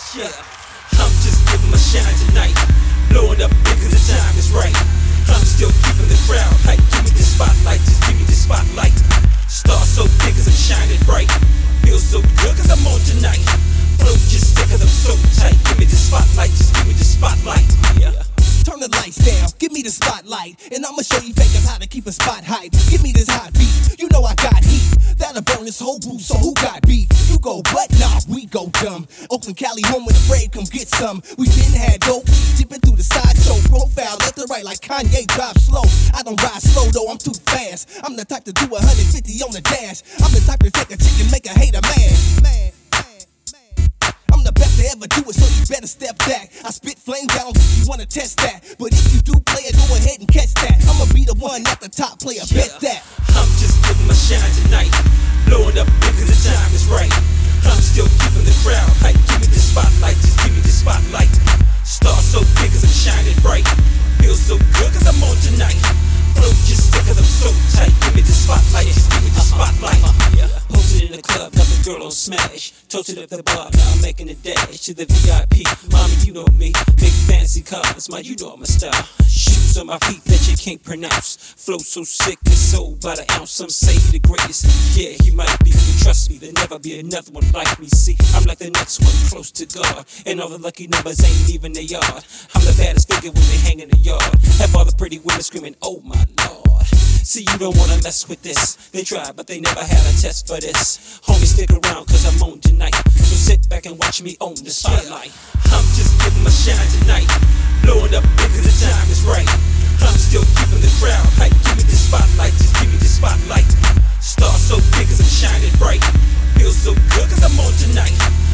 Yeah, I'm just giving my shine tonight. Blowing up big cause the time is right. I'm still keeping the crowd hype. Give me the spotlight, just give me the spotlight. Star so big cause I'm shining bright. Feel so good cause I'm on tonight. Flow just sick cause I'm so tight. Give me the spotlight, just give me the spotlight. Yeah. Turn the lights down, give me the spotlight, and I'ma show you fakers how to keep a spot hype. Give me this hot beat, you know I got heat. That'll burn this whole booth, so who got beef? You go what? Nah, we go dumb. Oakland, Cali, home with the brave, come get some. We been had dope, dipping through the sideshow. Profile left to right like Kanye, drive slow. I don't ride slow though, I'm too fast. I'm the type to do 150 on the dash. I'm the type to take a chick and make a hater mad. I'm the best to ever do it, so you better step back. I spit flame down if you wanna test that. But if you do play it, go ahead and catch that. I'ma be the one at the top player, bet that. I'm just giving my shine tonight. Blowing up big cause the time is right. I'm still keeping the crowd hype. Give me the spotlight, just give me the spotlight. Star so big cause I'm shining bright. Feel so good cause I'm on tonight. Flow just sick cause I'm so tight. Give me the spotlight, just give me the spotlight. Posted in the club, got the girl on smash. Toasted up the bar, now I'm making a dash to the VIP. Mommy, you know me, big fancy cars, man, you know I'm a star. Shoes on my feet that you can't pronounce. Flow so sick, it's sold by the ounce. Some say he the greatest, yeah, he might be, but trust me, there'll never be another one like me. See, I'm like the next one, close to God, and all the lucky numbers ain't even the yard. I'm the baddest figure when they hang in the yard. Have all the pretty women screaming, oh my Lord. See, you don't wanna mess with this. They tried, but they never had a test for this. Homie, stick around, cause I'm on tonight. So sit back and watch me own the spotlight. I'm just giving my shine tonight. Blowing up big cause the time is right. I'm still keeping the crowd hype. Give me the spotlight, just give me the spotlight. Star so big cause I'm shining bright. Feel so good cause I'm on tonight.